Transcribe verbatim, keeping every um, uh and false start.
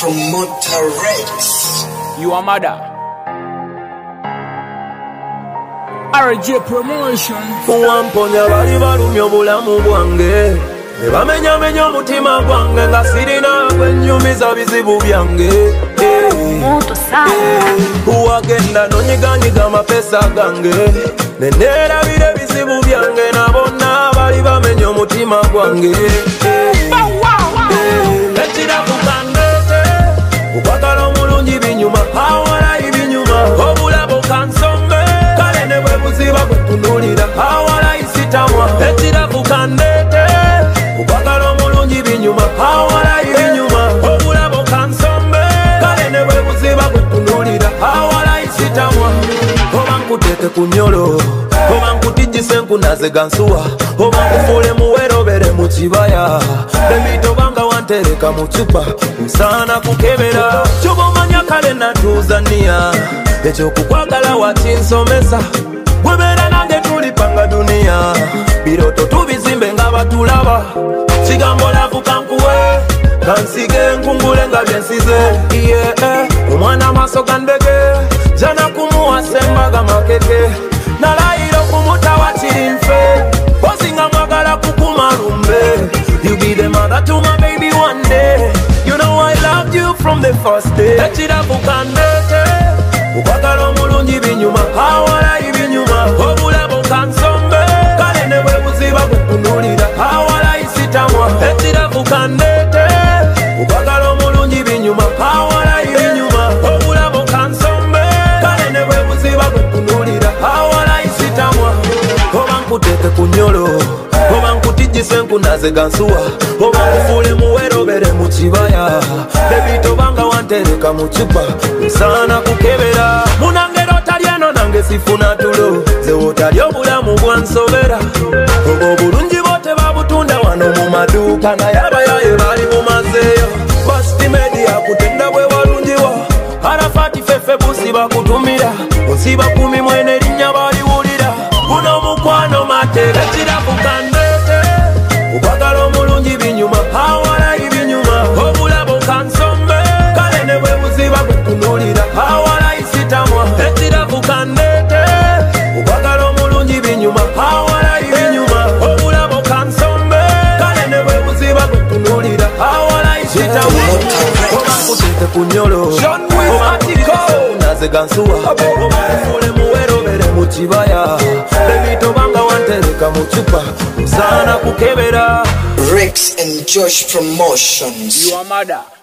Promoter Rex. You are mother. R J Promotion. Wamponya bali balumya obulamu bwange ne bamenyamenya omutima gwange nga sirina gwennyumiza bizibu byange. Wagenda nonyiganyiga amapesa gange ne neerabira ebizibu byange nabonna bali bamenya omutima gwange. Ekirabu kandeete okwagala omulungi binyuma awalayi binyuma obulabo kansombe kale ne bwe buziba bwe tunulira awalayi sitamwa. Ekirabu kandeete okwagala omulungi binyuma awalayi binyuma obulabo kansombe kale ne bwe buziba bwe tunulira awalayi sitamwa. Oba nkuteeke ku nyolo oba nkutijjise nkunaze gansuwa oba nkufuule muwerobere mu kibaya emitobanga wantereka mu cupa nsaana kukebera kyoba omanya kale natuzania ekyokukwagala wakinsomesa webeera nange tulipanga duniya biroto tubizimbe nga batulaba kigambo lavu kankuwe kansige nkungule nga byensize yeah. Omwana amaaso gandege jana kumuwasa embaga makeke nalayira okumutawa kirinfe ozinga mwagala kukumalumbe. You be the mother to my baby one day. You know I loved you from the first day. Ekirabu kandeete okwagala omulungi binyuma awalayi binyuma obulabo kansombe kale ne bwe buziba bwe tunulira awalayi sitamwa. Ekirabu kandeete okwagala omulungi binyuma awalayi binyuma obulabo kansombe kale ne bwe buziba bwe tunulira awalayi sitamwa. Oba nkuteeke ku nyolo oba nkutijjise nkunaze gansuwa oba nkufuule muwerobere mu kibaya ebitobanga wantereka mu cupa nsaana kukebera munangero otalyeno nange sifuna tulo ze wotalya obulamu bwansobera obwo obulungi bote babutunda wano mu maduuka naye abayaye baali bumazeeyo Basti Media kutenda bwe walungiwa Arafati fefe busi bakutumira onsiba kumi mwene linnya baliwulira guno mukwano mateeka. Ekirabu kandeete okwagala omulungi binyuma awalayi binyuma obulabo kansombe kale ne bwe buziba bwe tunulira awalayi sitamwa. Ekirabu kandeete okwagala omulungi binyuma awalayi binyuma obulabo kansombe kale ne bwe buziba bwe tunulira awalayi sitamwa. Oba nkuteeke ku nyolo oba naze gansuwa oba nkufuule muwerobere mu kibaya ebitobanga wantereka mu cupa nsaana kukebera. Rex and Josh Promotions. You are mother.